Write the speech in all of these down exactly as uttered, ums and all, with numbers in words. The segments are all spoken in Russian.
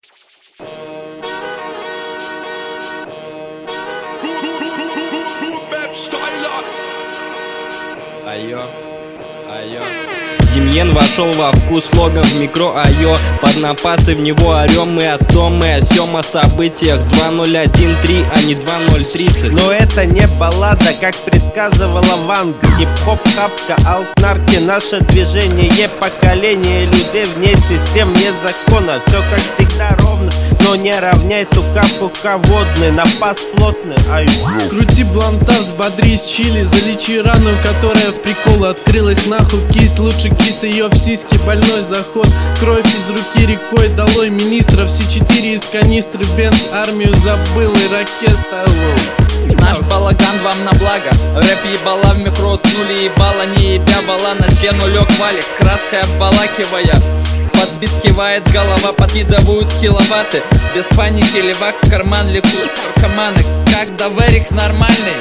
Айо, айо. Демьен вошел во вкус, логом в микро айо. Под напасы в него орем мы о том и о сём, о событиях. Два ноль один три, а не два ноль тридцать. Но это не баллада, как предсказывала Ванга. Хип-хоп, хапка, алт-нарки, наше движение, поколение людей вне систем, вне закона. Все как всегда ровно, но не равняй тука-пука водный, напас плотный, ай. Крути бланта, взбодрись, чили, залечи рану, которая в прикол открылась нахуй. Кись, лучше кис ее в сиськи, больной заход. Кровь из руки рекой, долой министров. Все четыре из канистры, Бенц армию забыл и ракета. Наш балаган вам на благо. Рэп ебала в микро уткнули, ебала, не ебя вала. На стену лег валик, краской обволакивая. Подбит кивает голова, подкидывают киловатты. Без паники левак в карман ликуют наркоманы. Как доверик нормальный.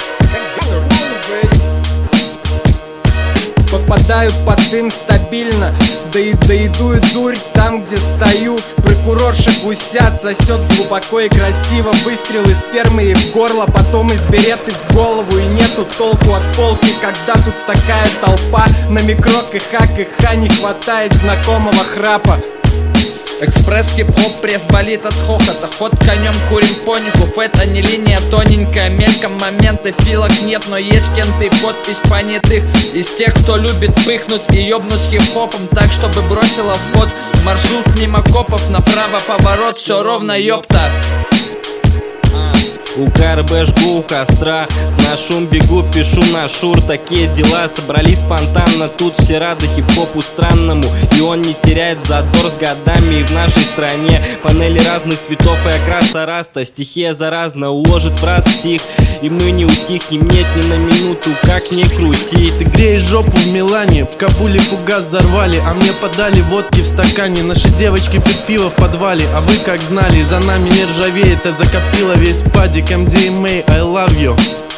Попадаю под дым стабильно, да и доедую дурь там, где стою. Прокурорша гусят, сосет глубоко и красиво. Выстрел из спермы и в горло, потом из береты в голову. И нету толку от полки, когда тут такая толпа. На микро кх-кх не хватает знакомого храпа. Экспресс, хип-хоп, пресс болит от хохота. Ход конем, курим поников. Это не линия тоненькая, мельком моменты. Филок нет, но есть кенты, подпись понятых. Из тех, кто любит пыхнуть и ёбнуть хип-хопом так, чтобы бросило в ход. Маршрут мимо копов, направо поворот, все ровно, ёпта. У КРБ жгу у костра, на шум бегу, пишу на шур. Такие дела собрались спонтанно, тут все рады хип-хопу странному. И он не теряет задор с годами. И в нашей стране панели разных цветов и окраса раста. Стихия заразна, уложит в раз стих, и мы не утихнем, нет ни на минуту, как ни крути. Ты греешь жопу в Милане, в Кабуле фугас взорвали, а мне подали водки в стакане. Наши девочки пьют пиво в подвале, а вы как знали, за нами не ржавеет, а закоптила весь падик. эм ди эм эй, I love you.